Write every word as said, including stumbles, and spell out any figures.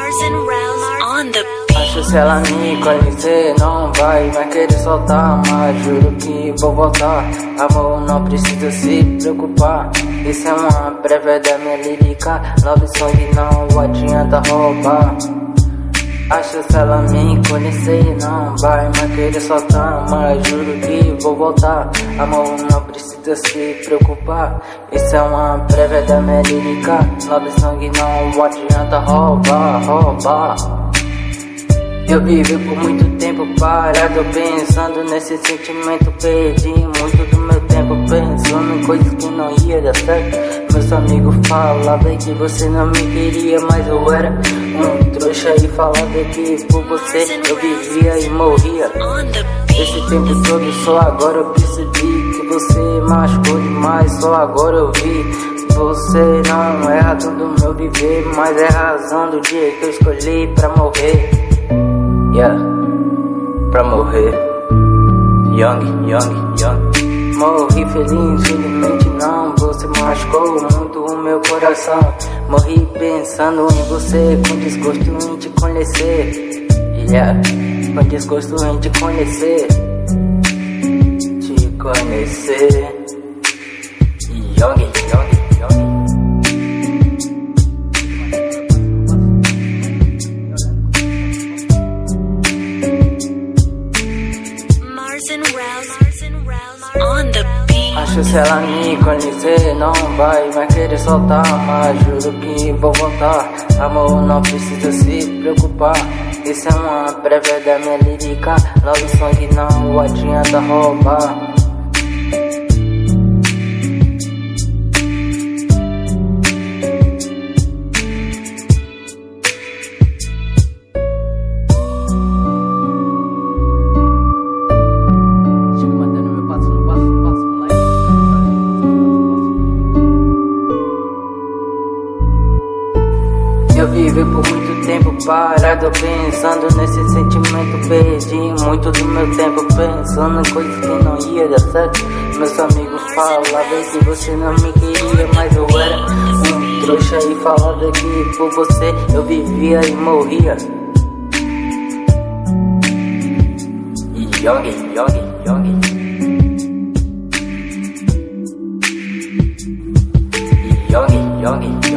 Mars and Rouse on the beat. Acho se ela me conhecer não vai mais querer soltar, mas juro que vou voltar. Amor, não precisa se preocupar, isso é uma prévia da minha lírica. Love song não adianta roubar. Acho se ela me conhecer não vai mais querer soltar, mas juro que vou voltar. Amor, não precisa se preocupar, isso é uma prévia da minha lírica. Love song não adianta roubar, roubar. Eu vivi por muito tempo parado pensando nesse sentimento. Perdi muito do meu tempo pensando em coisas que não ia dar certo. Meus amigos falavam que você não me queria, mas eu era um trouxa e falava que por você eu vivia e morria. Esse tempo todo só agora eu percebi que você machucou demais. Só agora eu vi, você não é razão do meu viver, mas é razão do dia que eu escolhi pra morrer. Yeah, pra morrer. Young, young, young. Morri feliz, infelizmente não. Você machucou muito o meu coração. Morri pensando em você, com desgosto em te conhecer. Yeah, com desgosto em te conhecer. Te conhecer. Young, young, young. On the beat. Acho se ela me conhecer não vai mais querer soltar, mas juro que vou voltar. Amor, não precisa se preocupar, isso é uma prévia da minha lírica. Love song não adianta roubar. Eu vivi por muito tempo parado pensando nesse sentimento. Perdi muito do meu tempo pensando em coisas que não ia dar certo. Meus amigos falavam que você não me queria, mas eu era um trouxa e falava que por você eu vivia e morria. Young, young, young. Young, young.